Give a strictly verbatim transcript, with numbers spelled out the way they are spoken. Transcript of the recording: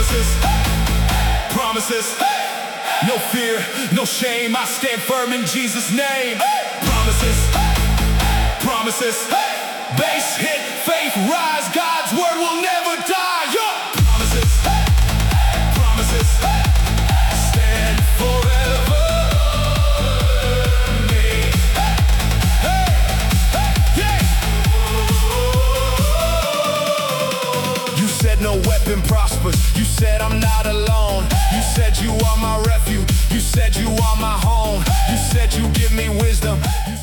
Promises, promises, no fear, no shame, I stand firm in Jesus' name. Promises, promises, bass hit, faith rise, God's word will never die. Yo! Promises, promises, stand forever. Me. Hey, yeah. You said no weapon prospers. You said I'm not alone. You said you are my refuge. You said you are my home. You said you give me wisdom.